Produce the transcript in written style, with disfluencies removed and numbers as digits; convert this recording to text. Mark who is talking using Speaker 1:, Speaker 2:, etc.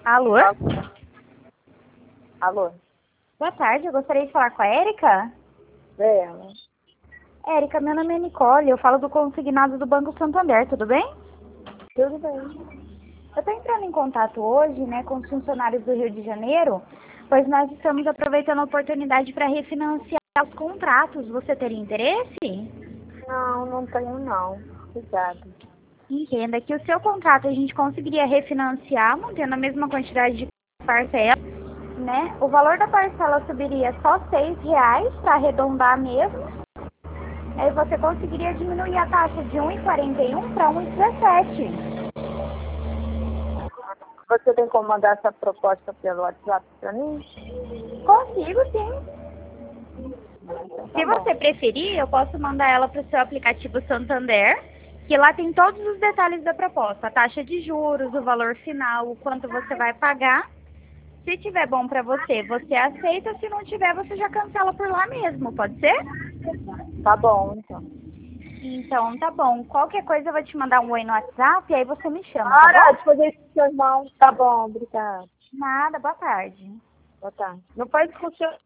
Speaker 1: Alô?
Speaker 2: Alô?
Speaker 1: Boa tarde, eu gostaria de falar com a Érica.
Speaker 2: Ela.
Speaker 1: Érica, meu nome é Nicole, eu falo do consignado do Banco Santander, tudo bem?
Speaker 2: Tudo bem.
Speaker 1: Eu estou entrando em contato hoje, né, com os funcionários do Rio de Janeiro, pois nós estamos aproveitando a oportunidade para refinanciar os contratos. Você teria interesse?
Speaker 2: Não, não tenho não. Obrigada.
Speaker 1: Entenda que o seu contrato a gente conseguiria refinanciar, mantendo a mesma quantidade de parcela, né? O valor da parcela subiria só R$ 6 para arredondar mesmo. Aí você conseguiria diminuir a taxa de 1,41 para 1,17.
Speaker 2: Você tem como mandar essa proposta pelo WhatsApp para mim?
Speaker 1: Consigo sim.
Speaker 2: Então,
Speaker 1: Se
Speaker 2: tá bom.
Speaker 1: você preferir, eu posso mandar ela para o seu aplicativo Santander, que lá tem todos os detalhes da proposta, a taxa de juros, o valor final, o quanto você vai pagar. Se tiver bom para você, você aceita. Se não tiver, você já cancela por lá mesmo, pode ser?
Speaker 2: Tá bom, então.
Speaker 1: Então, tá bom. Qualquer coisa eu vou te mandar um oi no WhatsApp e aí você me chama, tá
Speaker 2: Para de
Speaker 1: bom?
Speaker 2: fazer isso com seu irmão. Tá bom, obrigada.
Speaker 1: Nada, boa tarde.
Speaker 2: Boa tarde. Não faz isso com o seu